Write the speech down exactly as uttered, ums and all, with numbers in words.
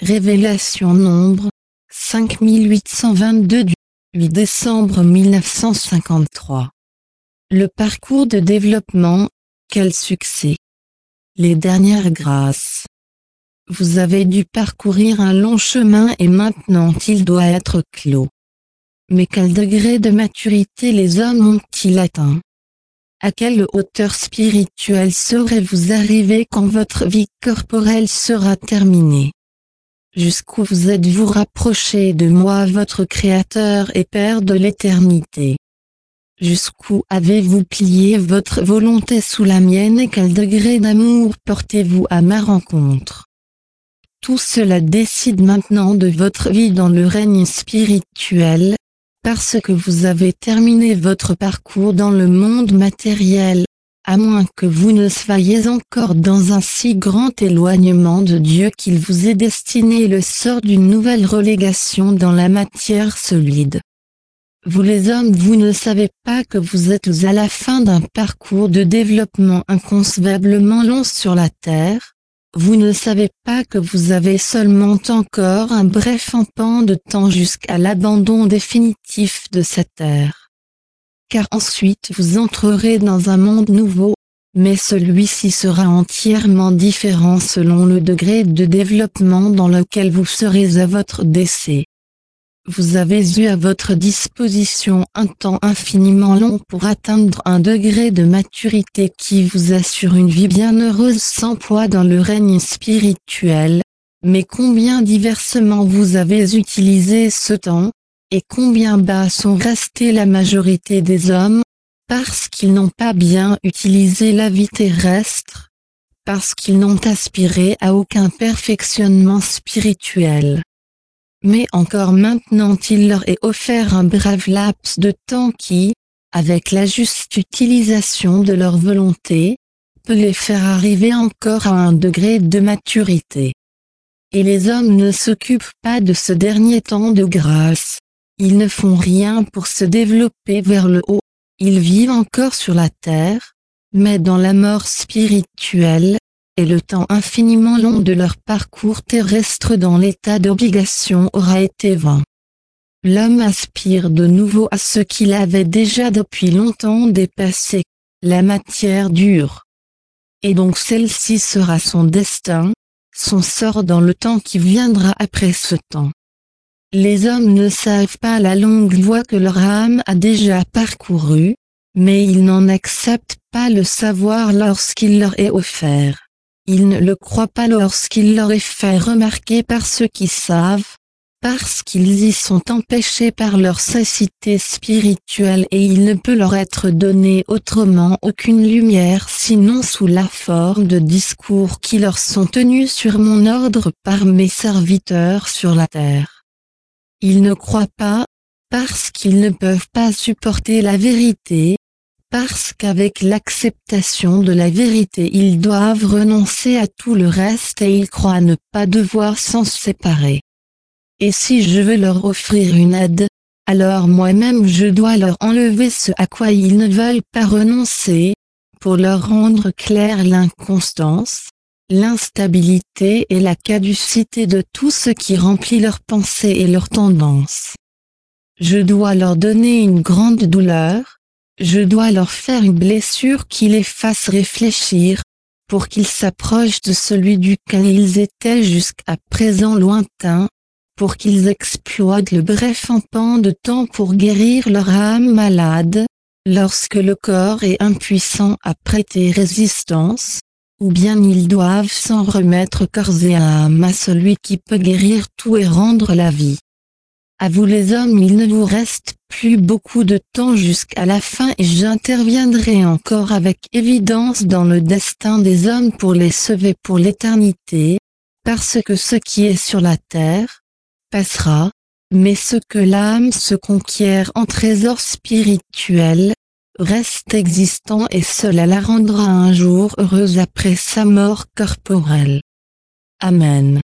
Révélation Nombre, cinq mille huit cent vingt-deux du huit décembre mille neuf cent cinquante-trois. Le parcours de développement, quel succès! Les dernières grâces. Vous avez dû parcourir un long chemin et maintenant il doit être clos. Mais quel degré de maturité les hommes ont-ils atteint? À quelle hauteur spirituelle serez-vous arrivé quand votre vie corporelle sera terminée? Jusqu'où vous êtes-vous rapproché de moi, votre Créateur et Père de l'éternité? Jusqu'où avez-vous plié votre volonté sous la mienne et quel degré d'amour portez-vous à ma rencontre? Tout cela décide maintenant de votre vie dans le règne spirituel, parce que vous avez terminé votre parcours dans le monde matériel, à moins que vous ne soyez encore dans un si grand éloignement de Dieu qu'il vous ait destiné le sort d'une nouvelle relégation dans la matière solide. Vous les hommes, vous ne savez pas que vous êtes à la fin d'un parcours de développement inconcevablement long sur la terre. Vous ne savez pas que vous avez seulement encore un bref empan de temps jusqu'à l'abandon définitif de cette terre. Car ensuite vous entrerez dans un monde nouveau, mais celui-ci sera entièrement différent selon le degré de développement dans lequel vous serez à votre décès. Vous avez eu à votre disposition un temps infiniment long pour atteindre un degré de maturité qui vous assure une vie bienheureuse sans poids dans le règne spirituel, mais combien diversement vous avez utilisé ce temps, et combien bas sont restés la majorité des hommes, parce qu'ils n'ont pas bien utilisé la vie terrestre, parce qu'ils n'ont aspiré à aucun perfectionnement spirituel. Mais encore maintenant il leur est offert un bref laps de temps qui, avec la juste utilisation de leur volonté, peut les faire arriver encore à un degré de maturité. Et les hommes ne s'occupent pas de ce dernier temps de grâce, ils ne font rien pour se développer vers le haut, ils vivent encore sur la terre, mais dans la mort spirituelle, et le temps infiniment long de leur parcours terrestre dans l'état d'obligation aura été vain. L'homme aspire de nouveau à ce qu'il avait déjà depuis longtemps dépassé, la matière dure. Et donc celle-ci sera son destin, son sort dans le temps qui viendra après ce temps. Les hommes ne savent pas la longue voie que leur âme a déjà parcourue, mais ils n'en acceptent pas le savoir lorsqu'il leur est offert. Ils ne le croient pas lorsqu'il leur est fait remarquer par ceux qui savent, parce qu'ils y sont empêchés par leur cécité spirituelle et il ne peut leur être donné autrement aucune lumière sinon sous la forme de discours qui leur sont tenus sur mon ordre par mes serviteurs sur la terre. Ils ne croient pas, parce qu'ils ne peuvent pas supporter la vérité, parce qu'avec l'acceptation de la vérité ils doivent renoncer à tout le reste et ils croient ne pas devoir s'en séparer. Et si je veux leur offrir une aide, alors moi-même je dois leur enlever ce à quoi ils ne veulent pas renoncer, pour leur rendre claire l'inconstance, l'instabilité et la caducité de tout ce qui remplit leurs pensées et leurs tendances. Je dois leur donner une grande douleur, je dois leur faire une blessure qui les fasse réfléchir, pour qu'ils s'approchent de celui duquel ils étaient jusqu'à présent lointains, pour qu'ils exploitent le bref empan de temps pour guérir leur âme malade, lorsque le corps est impuissant à prêter résistance, ou bien ils doivent s'en remettre corps et âme à celui qui peut guérir tout et rendre la vie. À vous les hommes, il ne vous reste plus beaucoup de temps jusqu'à la fin et j'interviendrai encore avec évidence dans le destin des hommes pour les sauver pour l'éternité, parce que ce qui est sur la terre passera, mais ce que l'âme se conquiert en trésor spirituel reste existant et cela la rendra un jour heureuse après sa mort corporelle. Amen.